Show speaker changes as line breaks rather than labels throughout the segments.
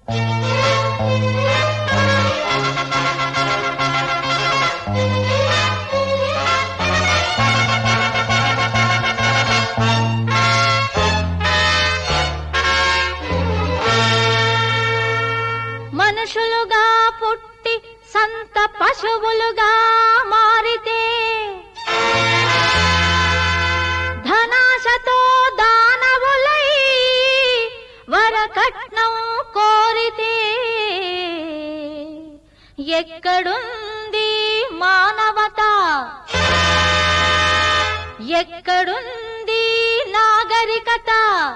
మనుషులుగా పుట్టి సంత పశువులుగా మారితే ధనాశతో దానవులై వరకట్నం కోరితే ఎక్కడుంది మానవత, ఎక్కడుంది నాగరికత,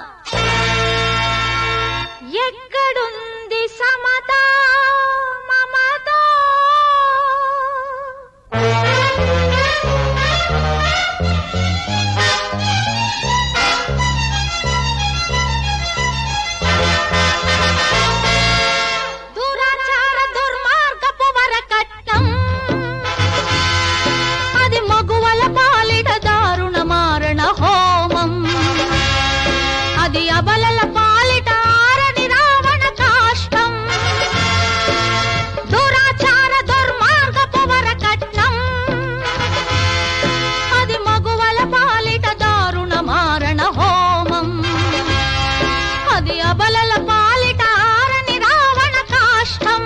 ఎక్కడుంది సమత మమత? దురాచార దుర్మార్గపు వరకట్నం అది మగువల పాలిట దారుణ మారణ హోమం, అది అబలల పాలిట ఆరని రావణ కాష్టం. దురాచార దుర్మార్గపు వరకట్నం అది మగువల పాలిట దారుణ మారణ హోమం, అది అబలల పాలిట ఆరని రావణ కాష్టం.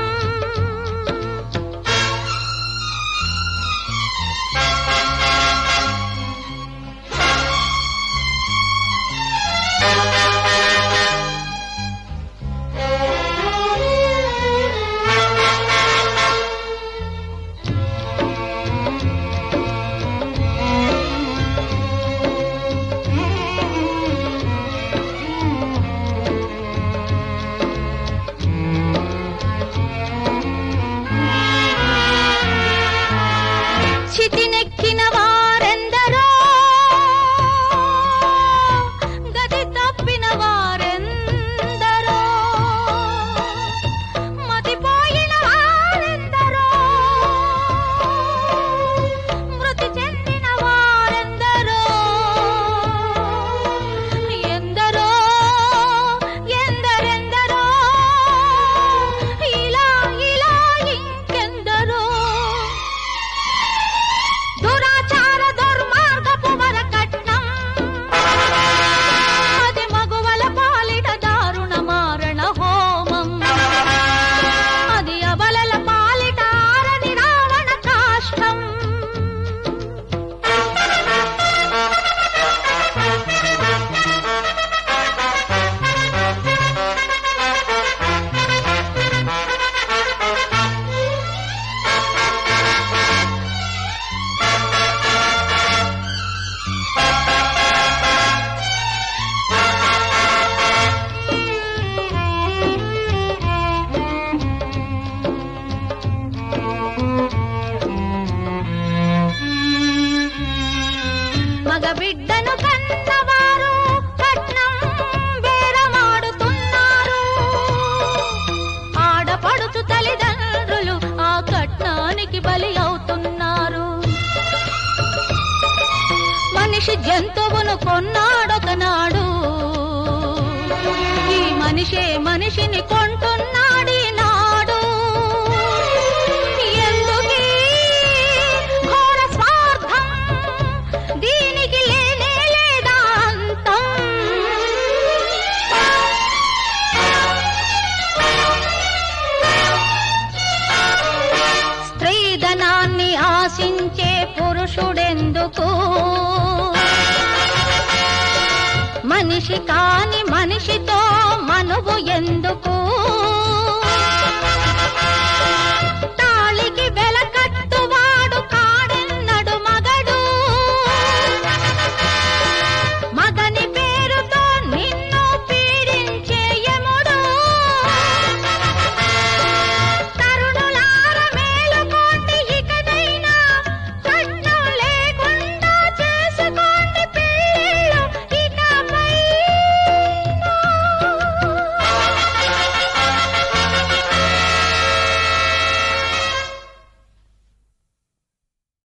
చితినెక్కిన వారెందరో, గతి తప్పిన వారెందరో, మతిపోయిన వారెందరో, మృతి చెందిన వారెందరో, ఎందరో ఎందరెందరో, ఇలా ఇలా ఇంకెందరో. దురాచార దుర్మార్గపు వరకట్నం అది మగువల పాలిట దారుణ మారణ హోమం, అది అబలల పాలిట ఆరని రావణ కాష్టం. మగబిడ్డను కన్నవారు కట్నం బేరమాడుతున్నారు, ఆడపడుచు తల్లిదండ్రులు ఆ కట్నానికి బలి అవుతున్నారు. మనిషి జంతువును కొన్నాడొకనాడు, ఈ మనిషే మనిషిని కొంటున్నాడు నాడు. ఎందుకీ ఘోర స్వార్థం, దీనికి లేనే లేదా అంతం. స్త్రీధనాన్ని ఆశించే పురుషుడెందుకు, మనిషి కాని మనిషితో మనువు ఎందుకు?